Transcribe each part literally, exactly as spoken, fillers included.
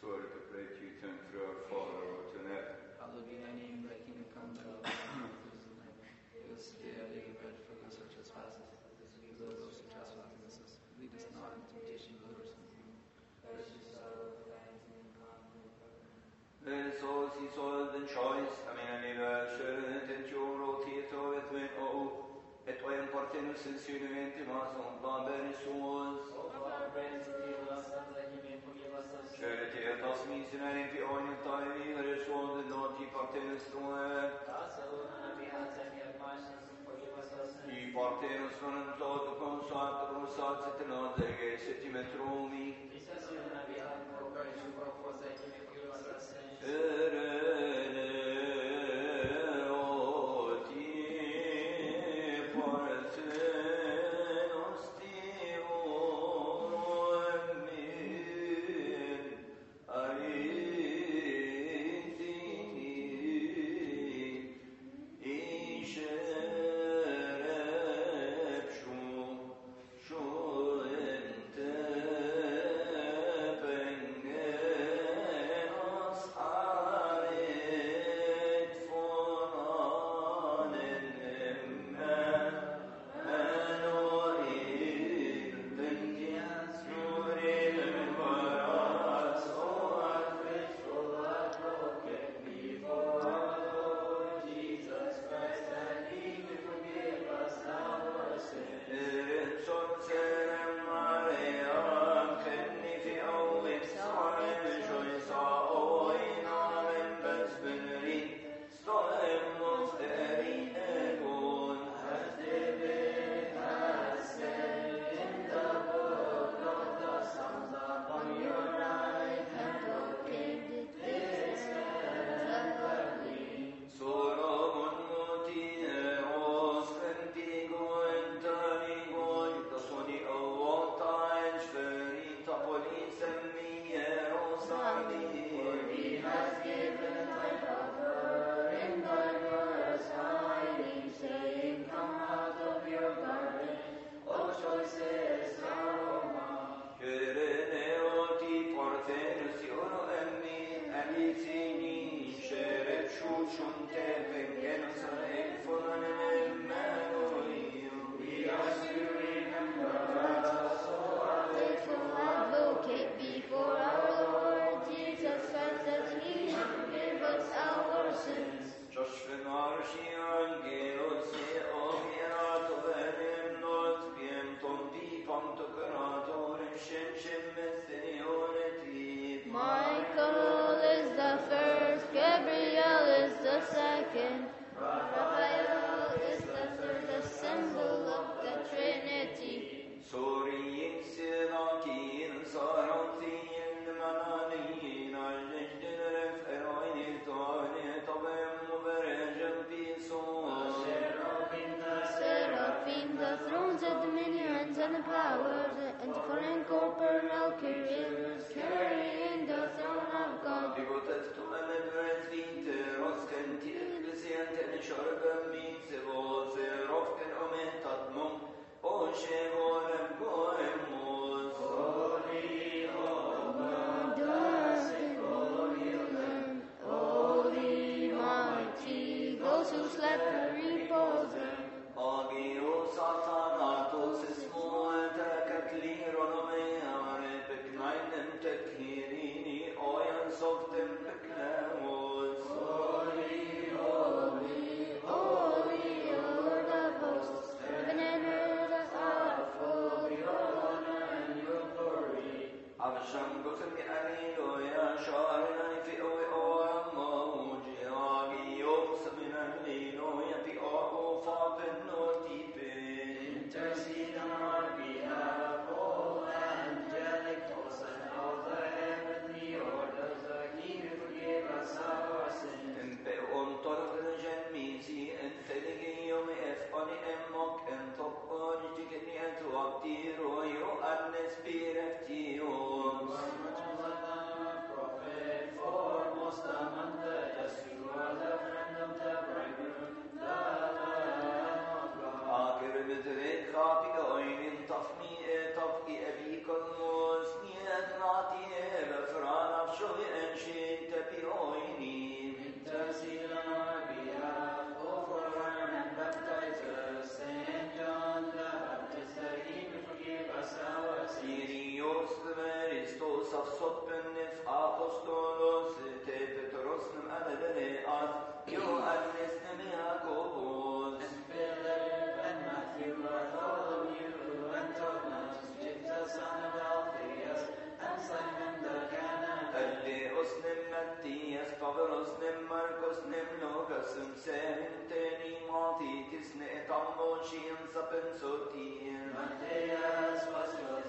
Restore the great you turn through our Father, Lord, to heaven. Hallowed be thy name, thy kingdom come, thy will be done on earth as in heaven. Give us today our daily bread, forgive us our trespasses, as we forgive those who trespass against us. Lead us not into temptation, but deliver us from evil. For yours is the power, the thanks, and the power, and the glory. Then so he saw the choice, I mean, I never should and your oath here to it when oh, et oem partenus in suniventi mas on bamberi suos. O our friends, forgive us, that you may forgive us our sins. Charity et os missionary in pionia time, responded not ye partenus tuae. Us alone on behalf of your conscience, and forgive us our sins. Ye partenus non tot consat prosat et not ege setimetrumi. Jesus, you on behalf of Christ, you for that you may forgive us our sins. Erene oti parthenos Deum min aritini isherepshu shuente pengenos arit fonanen emmen enoir bendias nurin varas o faithful advocate before our Lord Jesus Christ, and he will forgive us our sins. Erin sorcerem Mariam, kenni fi awim sa'im, joisa oin amen besbenerin, stoem mufterin egon. As David has said in the book of the Psalms, upon your right hand, O King, this stands the Queen. Solomon muti eros ventigo entarigo, itasoni avota enshveri tapolis emmi eros ardi. For he has given thy power in thy words hiding, saying, come out of your garden, O choicest aroma. Kerene oti parthenus iono emmi, alitini, sherep shushunte, vengenus anefonen emmenoio. We ask you remember us, O our Faithful advocate before our Lord Jesus Christ, that he may forgive us our sins. Joshven arshi angelos e ohierato venem nos piem tom di panto caratorem scencem mestenionetit. Michael is the first, Gabriel is the second, Raphael is the third, the symbol of the Trinity. Sorin silakin sarantin mananin aljejdin ref eroinin tani tabem muberejam pisos. Seraphim, the thrones, the dominions, and the powers, and foreign corporal careers, carrying the throne of God. Digotestu emedres vinteros kenti ecclesiante nishorgam mitzvos erofken omentat mum oshe volem goemus. Holy, Holy, mighty, those who slept repose. Agio satanatos ismo etekat lironomea peknainem tekhirini oyan softem peknemos. Holy, holy, holy, Lord of hosts, heaven and earth are full of your honor and your glory. Avsham gosem aleluya sharinai fi oe oam mauji agio samin aleluya fi oe fapen notipin. Intercede on our behalf, O angelic hosts, and all the heavenly orders, that he may forgive us our sins. Empe on torgen gemisi en feligio me efani emmok en toppor jikeni en tuaptiro yo anne spireftios. Prophet, foremost among the just, you are the friend of the bridegroom, the Lamb of Theophilus, nem Marcus, nem Lucas, um Serenteni, Maltitis, ne Tambochian, Sapensotin. Matthias was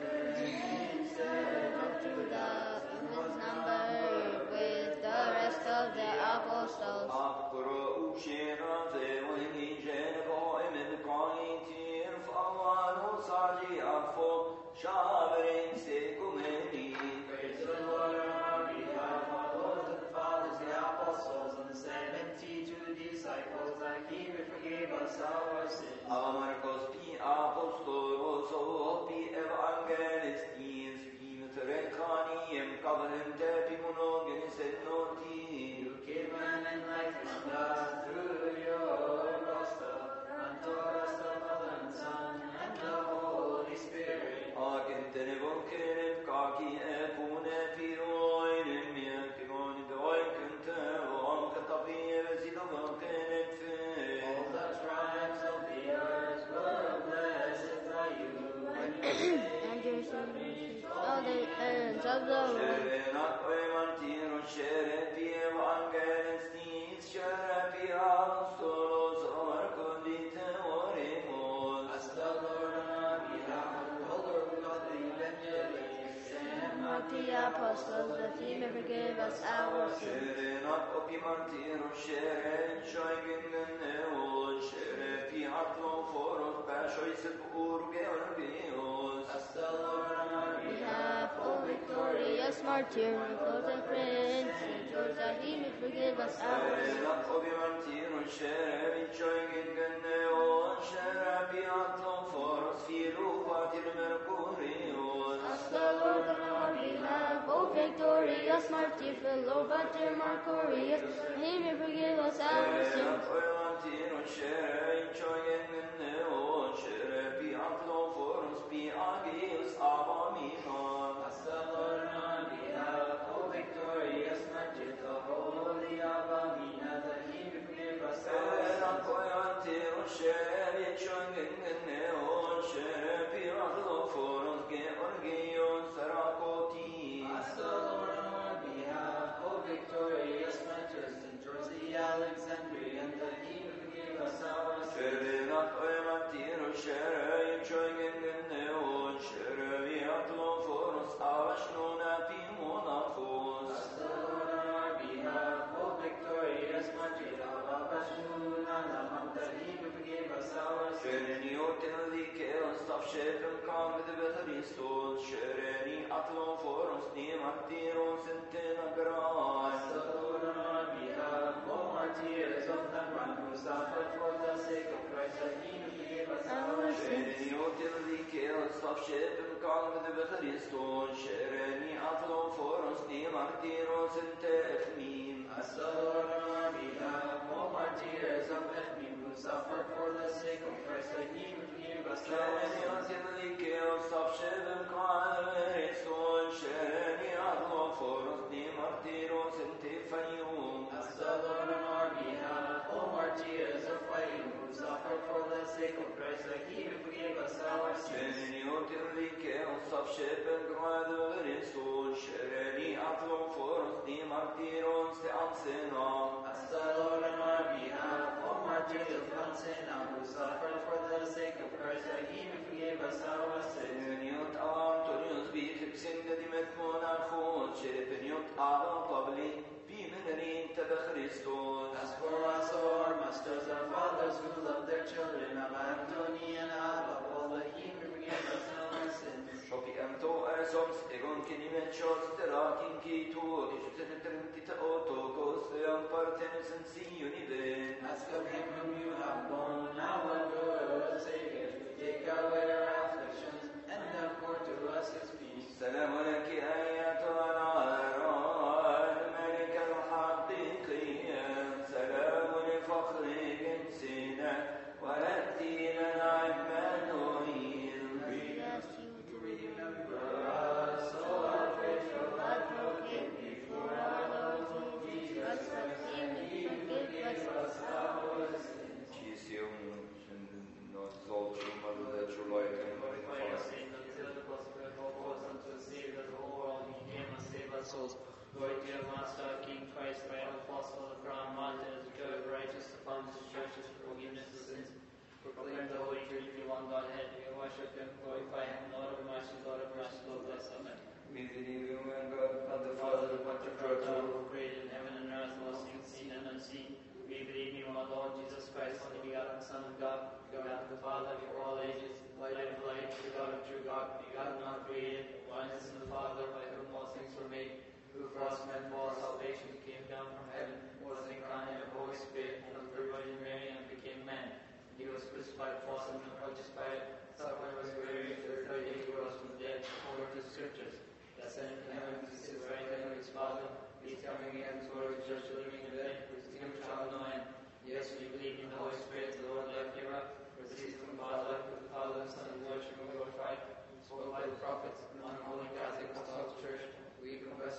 chosen instead of Judas, who was numbered with the rest of the apostles. أقرأ شيرا ذوي جنبه من قايتين فأوانو صاجي أفو شابرين سيكمني. Praise the Lord on our behalf, our Lord and fathers, the apostles, and the seventy-two disciples, that He may forgive us our sins. Amarcos pi apostolos o pi evangelistis pi trecaniem cavanem tepi monogenes et noti. You came and enlightened us through your gospel, unto us the Father and Son, and the Holy Spirit. Agentene vocenem caci epune piroinem miacimon doicente om catavie vesido vocenem fe. All the tribes of the earth were blessed by you, and you And Jerusalem, all the ends of the world. Sherenat oemantiro, sherepi evangelistis, sherepi apostolos, orcodite oremus. As the Lord on our behalf, O Lord God, the evangelists, and Of the apostles, that He may forgive us our sins. Sherenat opimantiro, sheren shoiginen sherepi atloforos, pashoisep urge orgeos. as the Lord on our We behalf, have, O victorious martyr, close and prince, George, that He may forgive us our sins. Sherenat opimantiro, sherepi shoiginen sherepi atloforos, filupatil mercurios. Ask the Lord on our behalf, O victorious martyr, Philopater Mercurius, that He may forgive us our sins. Sherenat oemantiro, sherepi shoiginen sherepi atloforos, pi agios abaminon. as the Lord on our behalf, O victorious martyr, the holy Abamina, that He may forgive us our Sherenat sins. oemantiro, sherepi shoiginen sherepi atloforos, georgios sarakoti. As the Lord on our behalf, O victorious martyr, Saint George the Alexandrian, that He may forgive us our sins. Sherenat oemantiro, sherepi shoiginen sherepi atloforos, avashnona pi monafos. As the Lord on our behalf, O victorious martyr, Abashuna Namam, that He may forgive us our sins. Shereni otelikeos tafshepem kam de Christos, shereni atloforos ni martiros entena As gran. the Lord on our behalf, O martyrs of Qumran, who suffered for the sake of Christ, that He may forgive us our sins. Shereni otelikeos tafshepem kam de Christos, shereni atloforos ni martiros entefnim. As the Lord on our behalf, O martyrs of Echmim, who suffered for the sake of Christ, that He may forgive us our Shereni sins. otelikeos tafshepem kam de Christos, shereni atloforos ni martiros entefayum. As the Lord on our behalf, O martyrs of Fayum, who suffered for the sake of Christ, that He may forgive us our sins. Shereni otelikeos tafshepem kam de Christos, shereni atloforos ni martiros te ansenam. As the Lord on our behalf, O martyrs of Lancena, who suffered for the sake of Christ, that He may forgive us our sins. Peniot Antonius bixipsin dedimet monarchos, peniot Abba Pabli, bimenerin tebe Christos. As for us, O our masters, our fathers who love their children, of Antony and Abba, Paul, that He may forgive us our sins. Shopi anto ersoms egon kinimechos terakin kitu, dishutenetentita otokos, eam partenes en sioniben. Ask of Him whom you have borne, our good Savior, to take away our afflictions, and accord to us His peace. سلام لك أيتها العذراء الملكة الحقيقية، سلام لفخر جنسنا ولدتي لنا عمانوئيل. We ask you to Remember us, O our faithful God proclaim before our Lord Jesus Christ, that He may forgive us our sins. Ci sia un nos dolce maludeccio loicum Glorify your saint, until the gospel of us unto save the whole world. He came and save us souls. Glory to your Master, King Christ, right apostle of crown martyrs, judge righteous, upon this church's forgiveness of sins. Proclaim the Holy Trinity, one Godhead. We worship Him, glorify Him, Lord of mercy, Lord of mercy, Lord bless. Amen. We believe in one God, God the Father, the Pantocrator, who created heaven and earth, all things seen and unseen. We believe in one Lord Jesus Christ, only begotten Son of God, begotten of the Father before all ages, light of light, true God of true God, begotten, not created, oneness in the Father, by whom all things were made, who for us men for our salvation came down from heaven, was incarnate of the Holy Spirit, and of the Virgin Mary, and became man. He was crucified for us under Pontius Pilate, suffered, was buried, the third day he rose from the dead, according to the Scriptures. He ascended to heaven, he sits right hand of his Father. He is coming again to glory to judge the living and the dead, whose kingdom shall have no end. Yes, we believe in the Holy Spirit, the Lord, life giver, proceeds from the Father, with the Father and Son, and worship and glorified, spoke by the prophets, one holy Catholic Apostolic Church. We confess